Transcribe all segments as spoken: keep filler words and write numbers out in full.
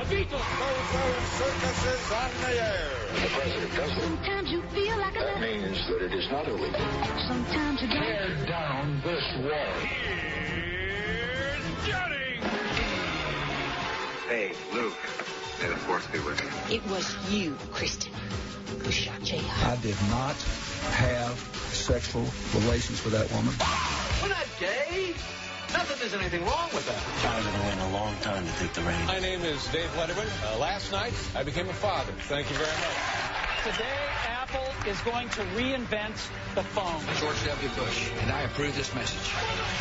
Beatles. Bozo Circus is on the air. The president does it. Sometimes you feel like a... That means that it is not illegal. Sometimes you Tear down this wall. Here's Johnny. Hey, Luke. May the force be with you. It was you, Kristen, who shot J I did not have sexual relations with that woman. We're not gay. Nothing, there's anything wrong with that. I've been waiting a long time to take the reins. My name is Dave Letterman. Uh, last night, I became a father. Thank you very much. Today, Apple is going to reinvent the phone. George W. Bush, and I approve this message.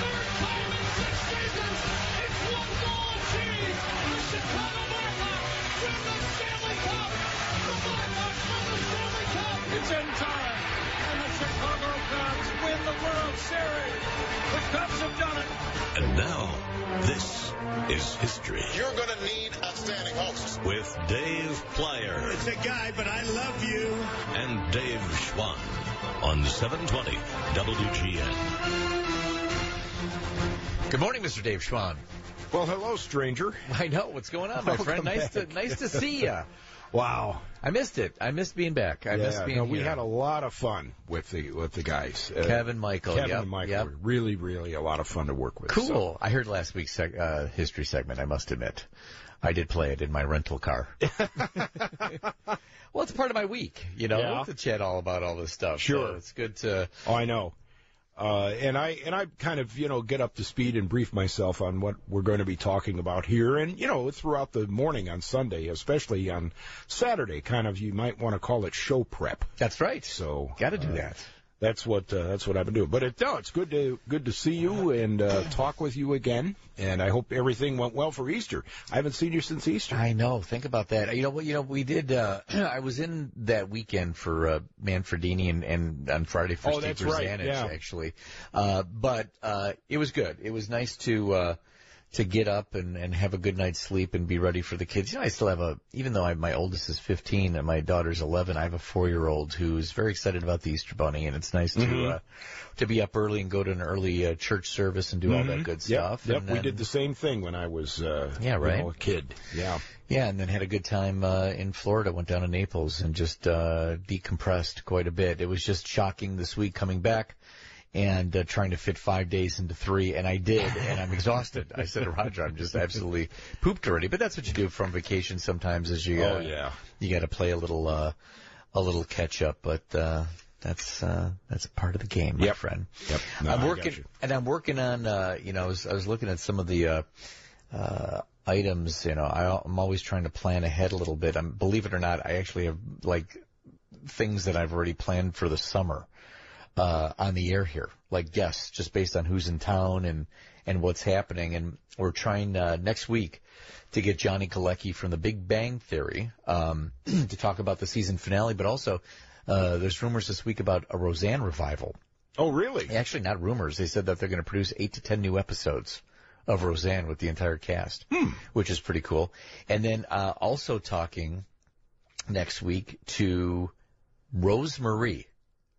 It's in time, and the Chicago Cubs win the World Series. The Cubs have done it. And now, this is history. You're going to need a standing host. With Dave Plyer. It's a guy, but I love you. And Dave Schwann on seven twenty W G N. Good morning, Mister Dave Schwann. Well, hello, stranger. I know. What's going on, my Welcome friend? Nice back. to nice to see you. Wow. I missed it. I missed being back. I yeah, missed being no, here. we had a lot of fun with the with the guys. Uh, Kevin, Michael. Kevin yep, and Michael yep. were really, really a lot of fun to work with. Cool. So. I heard last week's seg- uh, history segment, I must admit. I did play it in my rental car. Well, it's part of my week, you know, yeah. to chat all about all this stuff. Sure. So it's good to... Oh, I know. Uh, and I and I kind of, you know, get up to speed and brief myself on what we're going to be talking about here. And, you know, throughout the morning on Sunday, especially on Saturday, kind of, you might want to call it show prep. That's right. So got to do uh, that. That's what uh, that's what I've been doing. But it, no, it's good to good to see you and uh, talk with you again. And I hope everything went well for Easter. I haven't seen you since Easter. I know. Think about that. You know what? You know we did. Uh, I was in that weekend for uh, Manfredini and, and on Friday for oh, Steve that's Brzanic, right. yeah. actually. Uh, but uh, it was good. It was nice to uh, to get up and, and have a good night's sleep and be ready for the kids. You know, I still have a, even though I, my oldest is fifteen and my daughter's eleven, I have a four-year-old who's very excited about the Easter Bunny, and it's nice mm-hmm. to uh, to be up early and go to an early uh, church service and do mm-hmm. all that good yep. stuff. Yep, and we then, did the same thing when I was uh, yeah, right? you know, a kid. Yeah. Yeah, and then had a good time uh, in Florida. Went down to Naples and just uh, decompressed quite a bit. It was just shocking this week coming back and uh, trying to fit five days into three, and I did, and I'm exhausted. I said to Roger, I'm just absolutely pooped already. But that's what you do from vacation sometimes, is you oh gotta, yeah you got to play a little uh, a little catch up. But uh, that's uh, that's a part of the game, my yep. friend. Yep. No, I'm I working, got you. and I'm working on. Uh, you know, I was, I was looking at some of the. Uh, uh, items, you know, I, I'm always trying to plan ahead a little bit. I'm, believe it or not, I actually have, like, things that I've already planned for the summer uh, on the air here, like guests, just based on who's in town and, and what's happening. And we're trying uh, next week to get Johnny Galecki from The Big Bang Theory um, to talk about the season finale, but also uh, there's rumors this week about a Roseanne revival. Oh, really? Actually, not rumors. They said that they're going to produce eight to ten new episodes of Roseanne with the entire cast, hmm. which is pretty cool. And then uh, also talking next week to Rosemarie.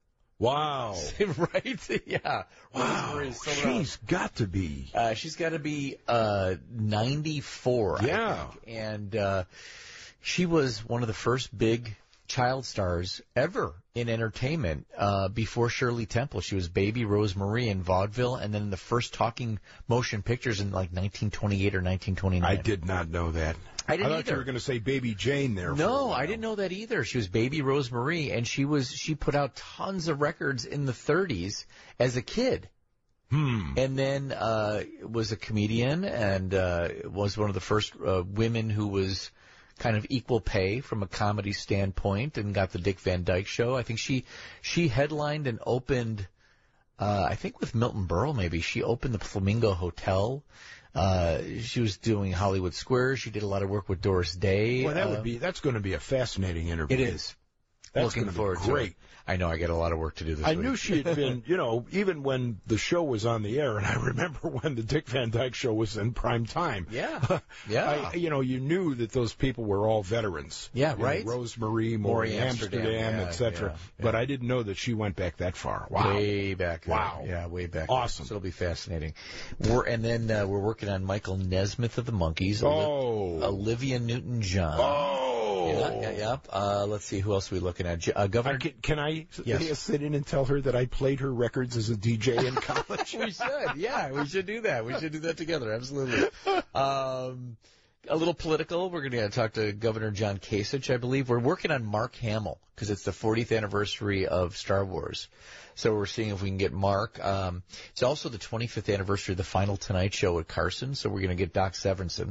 Wow. Right? Yeah. Wow. Rosemarie She's got to be. Uh, she's got to be uh, ninety-four, yeah. I think. And uh, she was one of the first big child stars ever in entertainment uh, before Shirley Temple. She was baby Rosemarie in vaudeville, and then in the first talking motion pictures in like nineteen twenty-eight or nineteen twenty-nine. I did not know that. I didn't I thought either. you were going to say Baby Jane there. No, I didn't know that either. She was baby Rosemarie, and she was she put out tons of records in the thirties as a kid. Hmm. And then uh, was a comedian and uh, was one of the first uh, women who was kind of equal pay from a comedy standpoint, and got the Dick Van Dyke Show. I think she she headlined and opened, uh, I think with Milton Berle maybe, she opened the Flamingo Hotel. Uh, she was doing Hollywood Squares. She did a lot of work with Doris Day. Well, that uh, would be, that's going to be a fascinating interview. It is. That's Looking forward great. to it. I know I got a lot of work to do this I week. knew she had been, you know, even when the show was on the air, and I remember when the Dick Van Dyke Show was in prime time. Yeah, yeah. I, you know, you knew that those people were all veterans. Yeah, you right. know, Rosemary, Maury Amsterdam, Amsterdam yeah, et cetera. Yeah, yeah. But I didn't know that she went back that far. Wow. Way back there. Wow. Yeah, way back Awesome. there. So it'll be fascinating. We're, and then uh, we're working on Michael Nesmith of the Monkees. Oh. Olivia Newton-John. Oh. Yeah, yeah, yeah. Uh, let's see, who else are we looking at? Uh, Governor. I can, can I yes. sit in and tell her that I played her records as a D J in college? We should. Yeah, we should do that. We should do that together. Absolutely. Um, a little political. We're going to talk to Governor John Kasich, I believe. We're working on Mark Hamill because it's the fortieth anniversary of Star Wars. So we're seeing if we can get Mark. Um, it's also the twenty-fifth anniversary of the final Tonight Show at Carson, so we're going to get Doc Severinsen.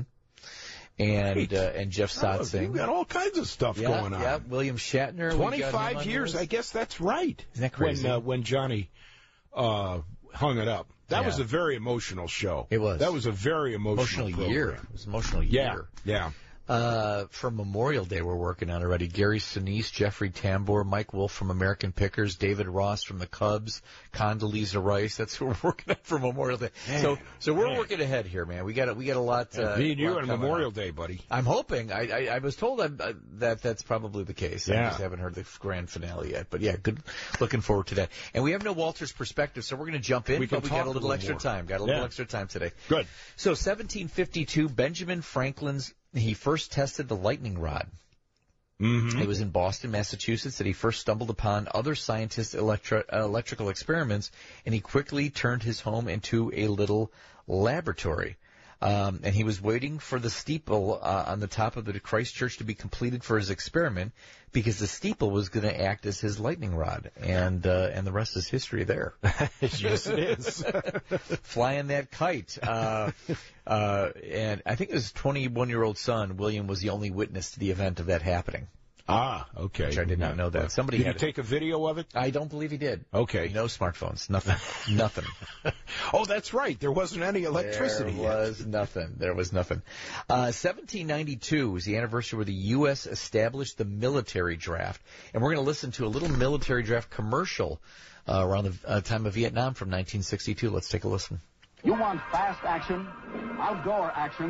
And uh, and Jeff Sotzing. Oh, you've got all kinds of stuff yeah, going on. Yeah, William Shatner. twenty-five years, I guess that's right. Isn't that crazy? When, uh, when Johnny uh, hung it up. That yeah. was a very emotional show. It was. That was a very emotional, emotional year. It was an emotional year. Yeah, yeah. Uh, for Memorial Day, we're working on already. Gary Sinise, Jeffrey Tambor, Mike Wolf from American Pickers, David Ross from the Cubs, Condoleezza Rice. That's who we're working on for Memorial Day. Man, so, so we're man. working ahead here, man. We got a, we got a lot. Uh, Me and you lot on coming Memorial up. Day, buddy. I'm hoping. I, I, I was told I'm, uh, that that's probably the case. Yeah. I just haven't heard the grand finale yet. But yeah, good. Looking forward to that. And we have no Walter's perspective, so we're going to jump in. We can but we talk got a little a little extra more. time. Got a little Yeah. extra time today. Good. So seventeen fifty-two, Benjamin Franklin's. He first tested the lightning rod. Mm-hmm. It was in Boston, Massachusetts, that he first stumbled upon other scientists' electri- uh, electrical experiments, and he quickly turned his home into a little laboratory. Um, and he was waiting for the steeple uh, on the top of the Christ Church to be completed for his experiment, because the steeple was going to act as his lightning rod, and uh, and the rest is history there. Yes, it is. Flying that kite. Uh, uh, and I think his twenty-one-year-old son, William, was the only witness to the event of that happening. Ah, okay. Which I did not know that. Somebody did had he take a video of it? I don't believe he did. Okay. No smartphones. Nothing. Nothing. Oh, that's right. There wasn't any electricity There yet. was nothing. There was nothing. Uh, seventeen ninety-two was the anniversary where the U S established the military draft. And we're going to listen to a little military draft commercial uh, around the uh, time of Vietnam from nineteen sixty-two. Let's take a listen. You want fast action, outdoor action,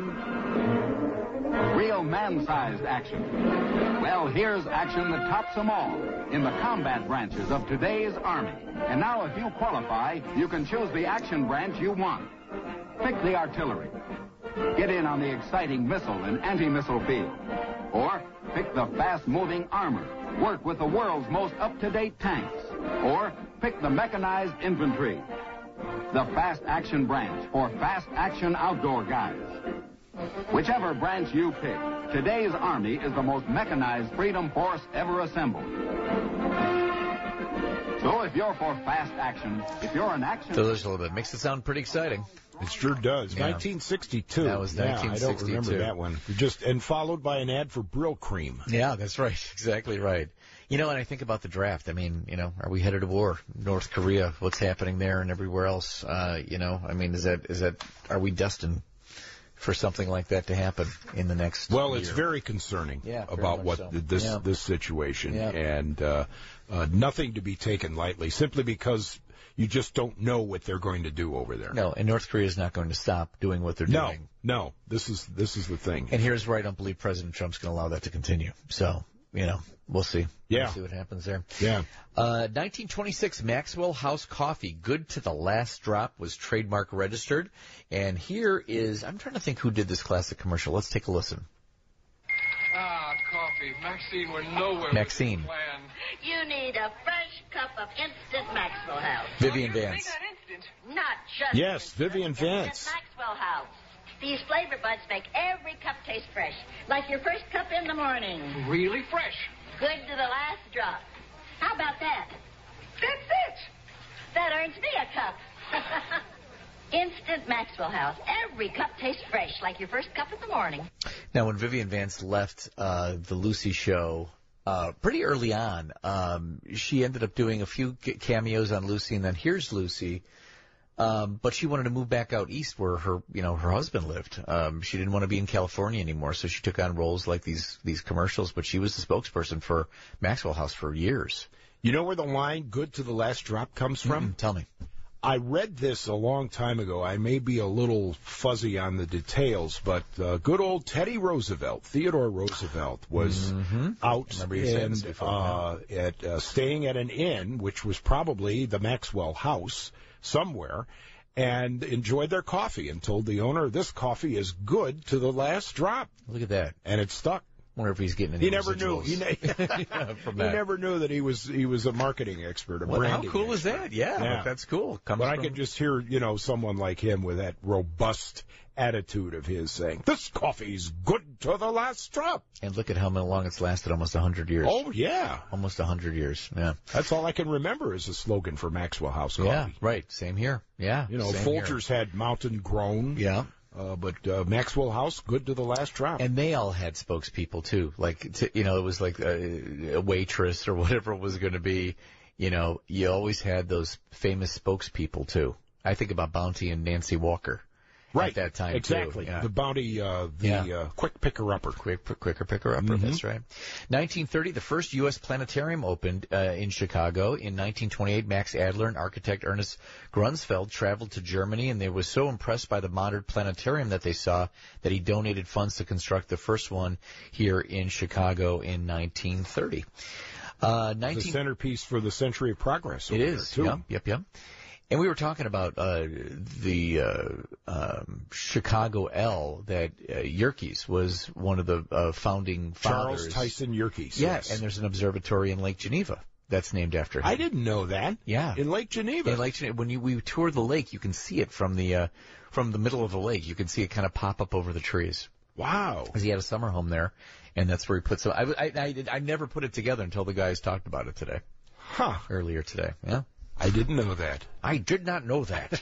real man-sized action. Well, here's action that tops them all in the combat branches of today's Army. And now, if you qualify, you can choose the action branch you want. Pick the artillery. Get in on the exciting missile and anti-missile field. Or pick the fast-moving armor. Work with the world's most up-to-date tanks. Or pick the mechanized infantry. The fast action branch for fast action outdoor guys. Whichever branch you pick, today's Army is the most mechanized freedom force ever assembled. So if you're for fast action, if you're an action... So there's a little bit. Makes it sound pretty exciting. It sure does. Yeah. nineteen sixty-two. That was nineteen sixty-two. Yeah, I don't remember that one. Just and followed by an ad for Brill Cream. Yeah, that's right. Exactly right. You know, and I think about the draft. I mean, you know, are we headed to war? North Korea, what's happening there and everywhere else? Uh, you know, I mean, is that is that are we destined for something like that to happen in the next Well, year? it's very concerning yeah, very about what so. this yeah. this situation, yeah. and uh, uh, nothing to be taken lightly, simply because you just don't know what they're going to do over there. No, and North Korea is not going to stop doing what they're no, doing. No, this is this is the thing. And here's where I don't believe President Trump's going to allow that to continue. So, you know, we'll see. Yeah. We'll see what happens there. Yeah. Uh, nineteen twenty-six, Maxwell House Coffee, good to the last drop, was trademark registered. And here is, I'm trying to think who did this classic commercial. Let's take a listen. Ah, coffee. Maxine, we're nowhere Maxine. with the plan. You need a fresh cup of instant Maxwell House. Vivian oh, you Vance. that instant. Not just Yes, instant, Vivian Vance. Instant Maxwell House. These flavor buds make every cup taste fresh, like your first cup in the morning. Really fresh. Good to the last drop. How about that? That's it. That earns me a cup. Instant Maxwell House. Every cup tastes fresh, like your first cup in the morning. Now, when Vivian Vance left uh, the Lucy show uh, pretty early on, um, she ended up doing a few cameos on Lucy, and then Here's Lucy Um, but she wanted to move back out east where her, you know, her husband lived. Um, she didn't want to be in California anymore, so she took on roles like these, these commercials, but she was the spokesperson for Maxwell House for years. You know where the line "good to the last drop" comes from? Mm-mm, tell me. I read this a long time ago. I may be a little fuzzy on the details, but uh, good old Teddy Roosevelt, Theodore Roosevelt, was mm-hmm. out and before, uh, yeah. at uh, staying at an inn, which was probably the Maxwell House somewhere, and enjoyed their coffee and told the owner, "This coffee is good to the last drop." Look at that. And it stuck. Wonder if he's getting any He never residuals. knew. He, ne- From he that. never knew that he was he was a marketing expert, a Well, branding how cool expert. is that? Yeah, Yeah. that's cool. Comes But from... I could just hear, you know, someone like him with that robust attitude of his saying, "This coffee's good to the last drop." And look at how long it's lasted, almost one hundred years. Oh, yeah. Almost one hundred years, yeah. That's all I can remember as a slogan for Maxwell House Coffee. Yeah, right. Same here. Yeah. You know, same Folgers here. had Mountain Grown. Yeah. Uh, but uh, Maxwell House, good to the last drop. And they all had spokespeople, too. Like, to, you know, it was like a, a waitress or whatever it was going to be. You know, you always had those famous spokespeople, too. I think about Bounty and Nancy Walker. Right. At that time, exactly. too. Yeah. The Bounty, uh, the Yeah. uh, quick picker-upper. Quick, quicker picker-upper, Mm-hmm. that's right. nineteen thirty, the first U S planetarium opened uh, in Chicago. In nineteen twenty-eight, Max Adler and architect Ernest Grunsfeld traveled to Germany, and they were so impressed by the modern planetarium that they saw that he donated funds to construct the first one here in Chicago in nineteen thirty. Uh, nineteen... The centerpiece for the Century of Progress. It over is, there, too. yep, yep, yep. And we were talking about uh, the uh, um, Chicago L that uh, Yerkes was one of the uh, founding Charles fathers. Tyson Yerkes. Yeah, yes. and there's an observatory in Lake Geneva that's named after him. I didn't know that. Yeah, in Lake Geneva. In Lake Geneva, when you we tour the lake, you can see it from the uh, from the middle of the lake. You can see it kind of pop up over the trees. Wow. Because he had a summer home there, and that's where he put some. I I I, did, I never put it together until the guys talked about it today. Huh. Earlier today. Yeah. I didn't know that. I did not know that.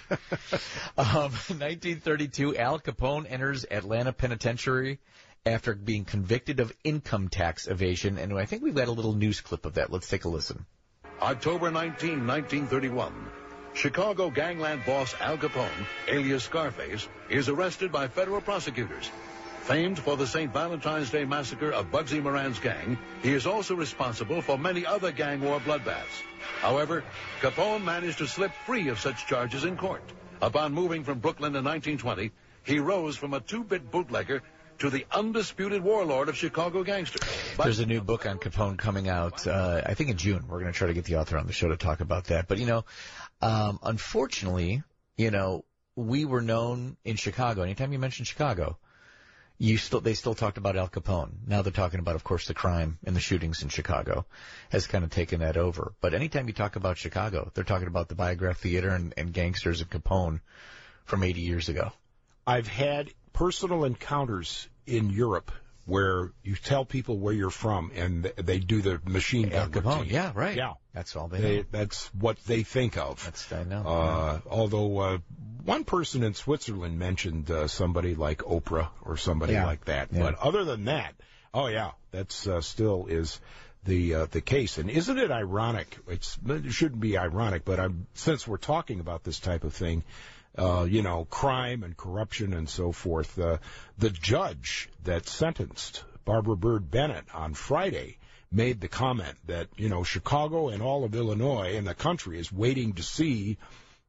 um, nineteen thirty-two, Al Capone enters Atlanta Penitentiary after being convicted of income tax evasion. And I think we've got a little news clip of that. Let's take a listen. October nineteenth, nineteen thirty-one. Chicago gangland boss Al Capone, alias Scarface, is arrested by federal prosecutors. Famed for the Saint Valentine's Day massacre of Bugsy Moran's gang, he is also responsible for many other gang war bloodbaths. However, Capone managed to slip free of such charges in court. Upon moving from Brooklyn in nineteen twenty, he rose from a two-bit bootlegger to the undisputed warlord of Chicago gangsters. But there's a new book on Capone coming out, uh, I think in June. We're going to try to get the author on the show to talk about that. But, you know, um, unfortunately, you know, we were known in Chicago. Anytime you mention Chicago, You still, they still talked about Al Capone. Now they're talking about, of course, the crime and the shootings in Chicago has kind of taken that over. But anytime you talk about Chicago, they're talking about the Biograph Theater and, and gangsters and Capone from eighty years ago. I've had personal encounters in Europe where you tell people where you're from and they do the machine gun Al Capone, routine. yeah, right. Yeah. That's all they, they know. That's what they think of. That's, I know. Uh, yeah. Although uh, one person in Switzerland mentioned uh, somebody like Oprah or somebody yeah. like that. Yeah. But other than that, oh yeah, that's uh, still is the uh, the case. And isn't it ironic? It's, it shouldn't be ironic, but I'm, since we're talking about this type of thing, Uh, you know, crime and corruption and so forth. Uh, the judge that sentenced Barbara Byrd Bennett on Friday made the comment that, you know, Chicago and all of Illinois and the country is waiting to see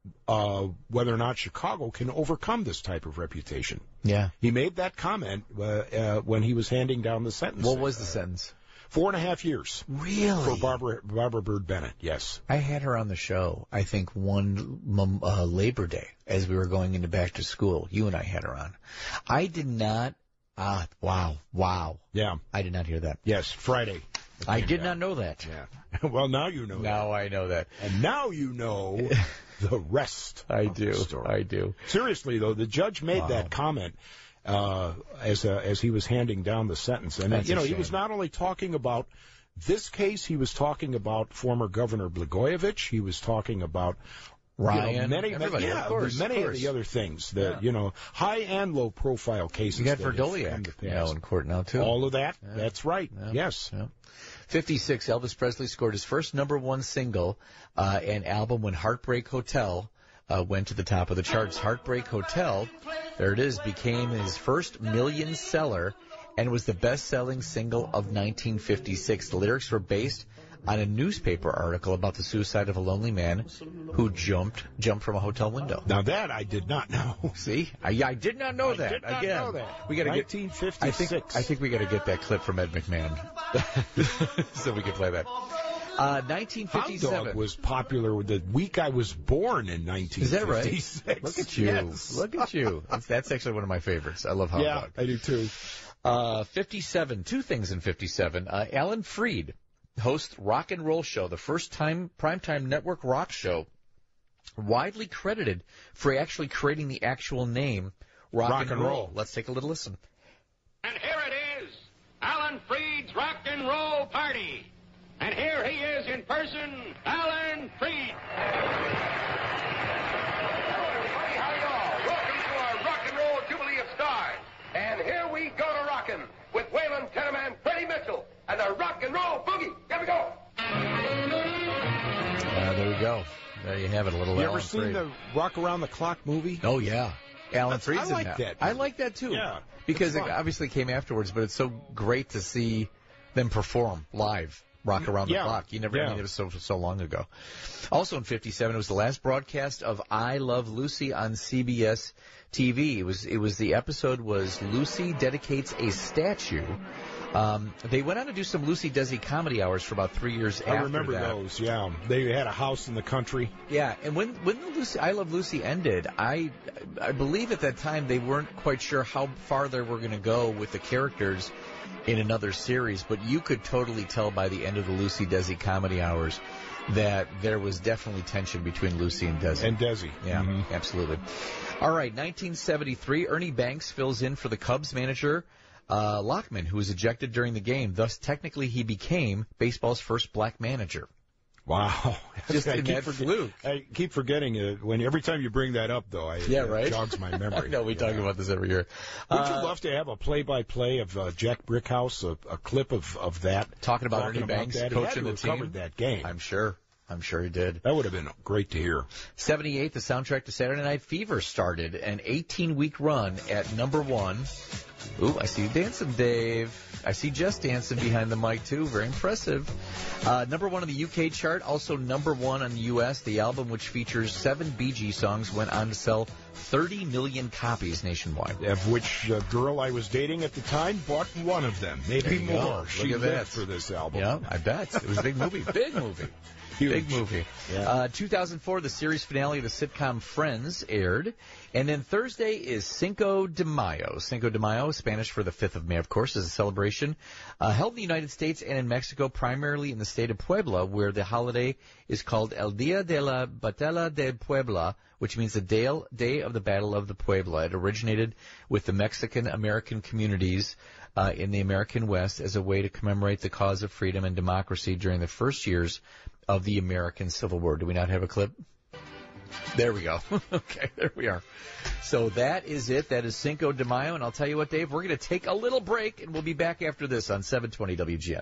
uh, whether or not Chicago can overcome this type of reputation. Yeah. He made that comment uh, uh, when he was handing down the sentence. What was the uh, sentence? Four and a half years. Really? For Barbara Barbara Byrd Bennett, yes. I had her on the show, I think, one uh, Labor Day as we were going into back to school. You and I had her on. I did not, ah, wow, wow. Yeah. I did not hear that. Yes, Friday. I did down. not know that. Yeah. Well, now you know Now that. I know that. And now you know the rest I of do. the story. I do. Seriously, though, the judge made Wow. that comment uh, as uh, as he was handing down the sentence. And, That's you know, a he was shame. not only talking about this case, he was talking about former Governor Blagojevich. He was talking about Ryan, you know, many, everybody, many, yeah, of course, many of, of course. the other things that, Yeah. you know, high and low profile cases. You got that have come to Verdoliak, you pass. know, in court now, too. All of that, Yeah. that's right, Yeah. yes. Yeah. fifty-six, Elvis Presley scored his first number one single uh, and album when Heartbreak Hotel uh, went to the top of the charts. Heartbreak Hotel, there it is, became his first million seller and was the best-selling single of nineteen fifty-six. The lyrics were based on a newspaper article about the suicide of a lonely man who jumped jumped from a hotel window. Now that I did not know. See, I, I did not know I that. did not Again, know that. we got to get nineteen fifty-six. I think I think we got to get that clip from Ed McMahon so we can play that. Uh, nineteen fifty-seven. Hound Dog was popular the week I was born in nineteen fifty-six. Is that right? Look at you. Yes. Look at you. That's, that's actually one of my favorites. I love Hound yeah, Dog. I do too. Uh, fifty-seven. Two things in fifty-seven. Uh, Alan Freed hosts Rock and Roll Show, the first time primetime network rock show, widely credited for actually creating the actual name Rock, rock and, and roll. roll. Let's take a little listen. And here it is, Alan Freed's Rock and Roll Party. And here he is in person, Alan Freed. Hello, everybody. How y'all? Welcome to our Rock and Roll Jubilee of Stars. And here we go to rockin' with Waylon Tenenbaum, Freddie Mitchell, and the Rock and Roll Boogie. Here we go. Uh, there we go. There you have it, a little You Alan ever seen Freed. the Rock Around the Clock movie? Oh, yeah. Alan That's, Freed's I like in that. I like that, too. Yeah. Because it's it fun. obviously came afterwards, but it's so great to see them perform live. Rock Around the Yeah. Clock. You never, Yeah. I mean, it was so, so long ago. Also in fifty-seven, it was the last broadcast of I Love Lucy on C B S T V. It was, it was, the episode was Lucy Dedicates a Statue. Um, they went on to do some Lucy Desi comedy hours for about three years I after remember that. those, yeah. They had a house in the country. Yeah, and when when the Lucy I Love Lucy ended, I I believe at that time they weren't quite sure how far they were going to go with the characters in another series, but you could totally tell by the end of the Lucy Desi comedy hours that there was definitely tension between Lucy and Desi. And Desi. Yeah, Mm-hmm. absolutely. All right, nineteen seventy-three, Ernie Banks fills in for the Cubs manager, uh, Lockman, who was ejected during the game. Thus, technically, he became baseball's first black manager. Wow. Just I in keep that forget- fluke. I keep forgetting it. When every time you bring that up, though, I, Yeah, it right? jogs my memory. No, we yeah. talk about this every year. Would Uh, you love to have a play-by-play of uh, Jack Brickhouse, a, a clip of, of that? Talking about talking Ernie Banks that? He had coaching to the have team. covered that game. I'm sure. I'm sure he did. That would have been great to hear. seventy-eight, the soundtrack to Saturday Night Fever started an eighteen-week run at number one. Ooh, I see you dancing, Dave. I see Jess dancing behind the mic, too. Very impressive. Uh, number one on the U K chart, also number one on the U S. The album, which features seven Bee Gees songs, went on to sell thirty million copies nationwide. Of which uh, girl I was dating at the time bought one of them, maybe There you go. more. Look She at lived that. for this album. Yeah, I bet. It was a big movie. Big movie. Huge. Big movie. Yeah. Uh, two thousand four, the series finale of the sitcom Friends aired. And then Thursday is Cinco de Mayo. Cinco de Mayo, Spanish for the fifth of May, of course, is a celebration uh, held in the United States and in Mexico, primarily in the state of Puebla, where the holiday is called El Día de la Batalla de Puebla, which means the day, day of the Battle of the Puebla. It originated with the Mexican-American communities uh, in the American West as a way to commemorate the cause of freedom and democracy during the first years of the American Civil War. Do we not have a clip? There we go. Okay, there we are. So that is it. That is Cinco de Mayo. And I'll tell you what, Dave, we're going to take a little break, and we'll be back after this on seven twenty W G N.